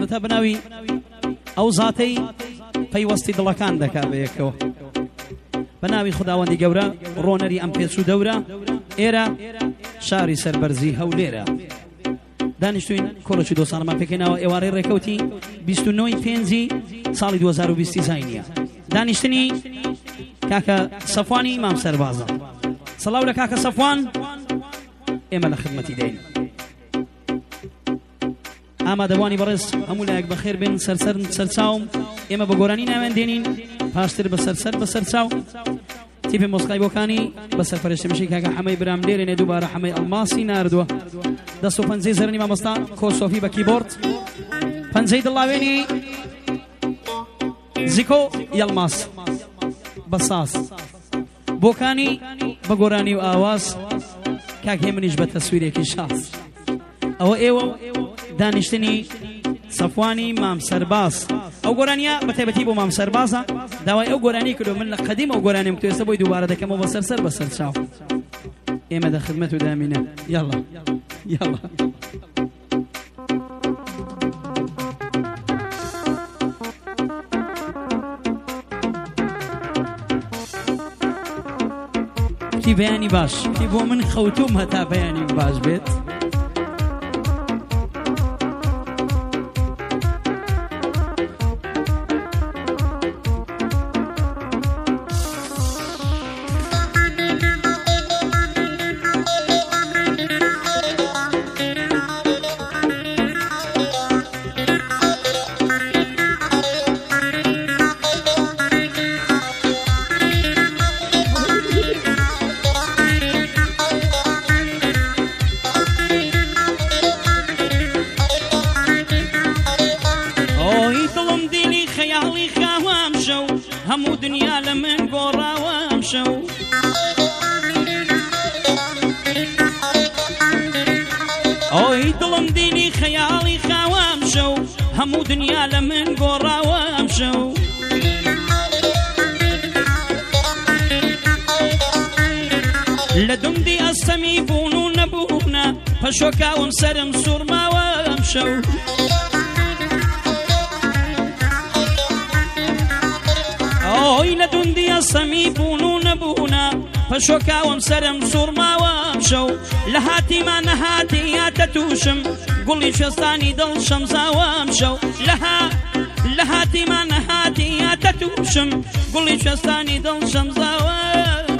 کەواتە بناوی ئەو زاتەی پەیوەستی دڵەکان دەکا بەیەکەوە بەناوی خوداوەندی گەورە ڕۆنەری ئەم پێچ و دەورە ئێرە شاری سەربەرزی هەولێرە دانیشتوین کۆڵەکی دۆسانەمان پێکەینەوە ئێوارەی ڕێکەوتی 29 پێنجی ساڵی 2020 زاینیە دانیشتنی کاکە سەفوانی مام سەربازە سەڵاو لە کاکە سەفوان ئێمە لە خدمەتی دەین ئامادەوانی بەڕێز هەموو لایەک بەخێر بێن سەرچاوم ئێمە بە گۆرانی ناوێن دێنین پاشتر بەسەرچاو تیپی مۆسقای بۆکانی بەسەر فەرشتەمشی کاکە حەمەی برام لێرێنێ دووبارە حەمەی ئەڵماسی ناردووە دەست و پەنجەی زەرنی مامۆستا کۆسۆفی بە کیبۆرد پەنجەی دڵاوێنی زیکۆ یەڵماس بەساس بۆکانی بە گۆرانی و ئاواز کاکێ منیش بە تەسویرێکی شاس ئەوە ئێوە دانیشتنی سەفوانی مام سەرباز ئەو گۆرانیە بە تایبەتی بۆ مام سەربازە داوای ئەو گۆرانی کردو من لە قەدیم ئەو گۆرانیم تو ئێستا بۆی دووبارە دەکەمەوە بەسەر چاو ئێمە دە خدمەت و دامینە یاڵا کی بەیانی باش کی بۆ من خەوتوم هەتا بەیانی باش بێت هەموو دنیا لە من گۆڕاوەم شەو ئۆی دڵم دینی خەیاڵی خاوەم شەو هەموو دنیا لە من گۆڕاوەم شەو لە دومدی ئەستەمی بوون و نەبوونە پەشۆکاوم سەرم سوورماوەم شەو ئۆی لە دوندی ئەستەمی بوون و نەبوونە پەشۆکاوم سەرم سوورماوەم شەو لە هاتیمان نەهاتی یاتە تووشم گوڵی شێستانی دڵ شەمزاوەم شەو لە هاتیمان نەهاتی یاتە تووشم گوڵی شێستانی دڵ شەمزاوەم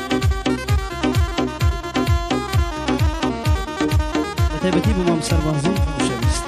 بەتایبەتی بۆ مام سەربازی خۆشەویست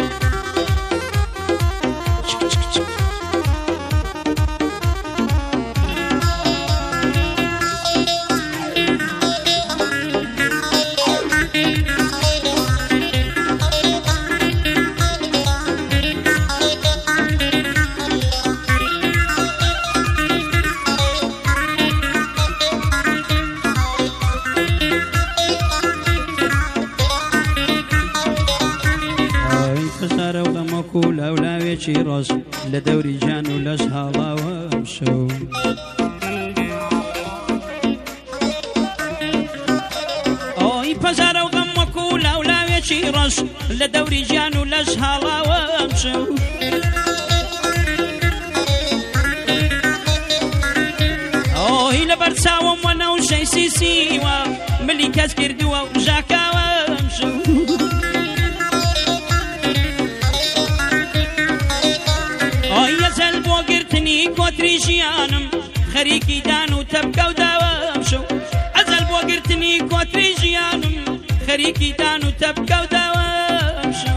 لاولاوێکی ڕۆژ لە دەوری جان و لەش هاڵاوەم شەو ئۆی پەژارە و غەم وەکو لاولاوێکی ڕۆژ لە دەوری جان و لەش هاڵاوەم شەو ئۆی لە بەرچاوم وە نەوشەی سیسیوە ملی کەس کردووە و ژاکاوەم شەو ئەزەل بۆ گرتنی کۆتری ژیانم خەریکی دان و تەبکە و داوام شەو ئەزەل بۆ گرتنی کۆتری ژیانم خەریکی دان و تەبکە و داوام شەو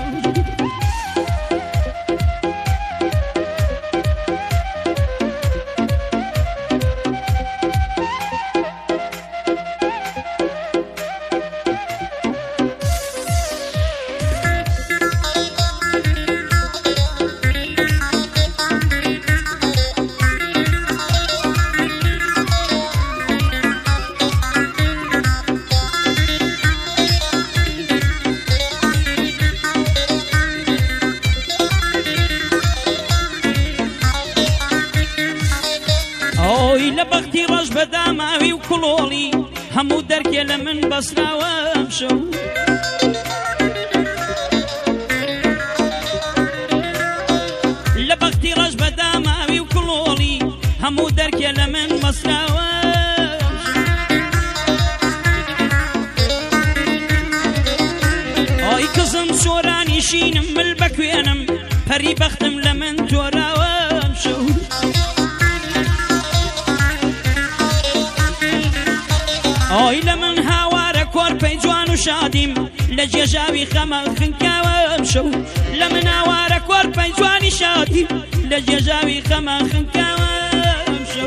لە بەختی ڕۆژ بەداماوی و کڵۆڵی هەموو دەرکێ لە من بەسراوەم شەو هەموو دەرکێ لە من مەسراوە ئای کزم سۆرانی شینم مل بەکوێنم پەری بەختم لە من تۆراوە شەو ئای لە من هاوارە کۆرپەی جوان و شادیم لە جێژاوی خەمە خنکاوە شەو لە من هاوارە کۆرپەی جوانی شادیم لە جێژاوی خەمە خنکاوە شەو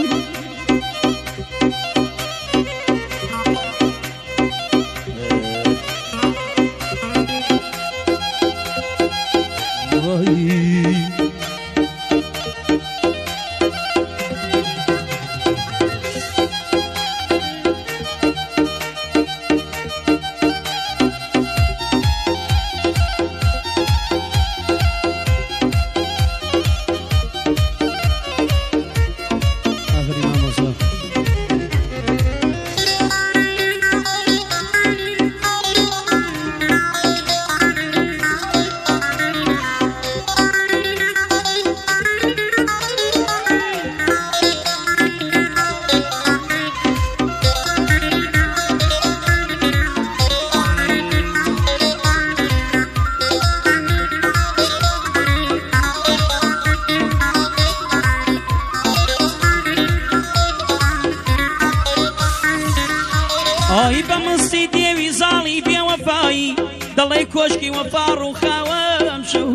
ئای بەمستی دێوی زاڵی بێوەفایی دەڵێ کۆشکی وەفا ڕووخاوە ئەم شەو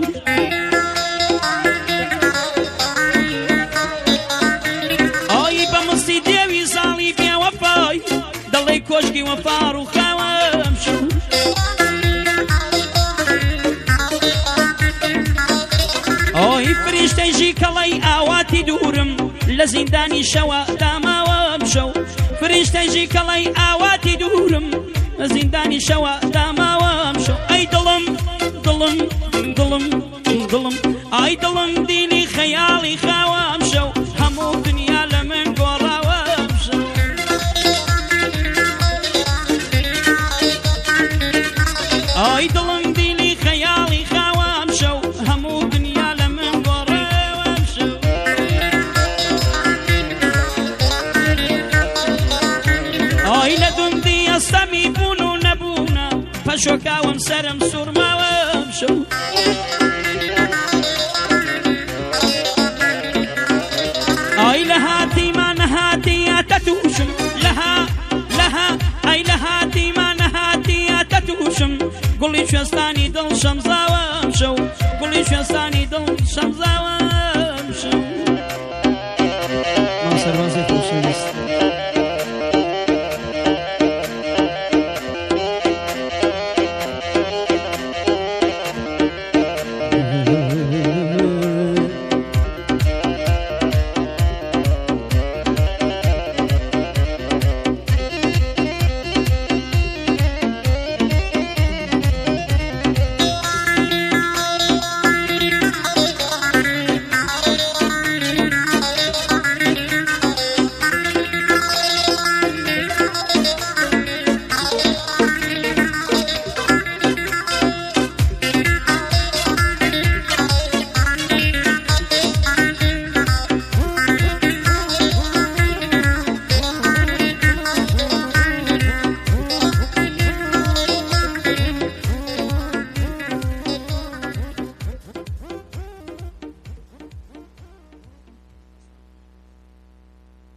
ئای بەمستی دێوی زاڵی بێوەفایی دەڵێ کۆشکی وەفا ڕووخاوە ئەم شەو ئای فریشتەیژی کەڵەی ئاواتی دوورم لە زیندانی شەوە داماوە ئەم شەو فریشتەیژی کەڵەی ئاواتی دوورم لە زیندانی شەوە داماوە ئەم شەو ئەی دڵم دڵم دڵم دڵم ئای دڵم دینی خەیاڵی خاوە ئەم شەو هەموو دنیا لە من گۆڕاوە ئەم شەو ئای دڵم دینی خەیاڵی خاوە ئەم شەو هەموو دنیا لە من گۆڕاوە ئەم شەو ئای لە دوندی ئەستەمی بوون و نەبوونە پەشۆکاوم سەرم سوورماوە ئەم شەو ئای لە هاتیمان نەهاتیاتە تووشم ئای لە هاتیمان نەهاتیاتە تووشم گوڵی کوێستانی دڵ شەمزاوە ئەم شەو گوڵی کوێستانی دڵ شەمزاوە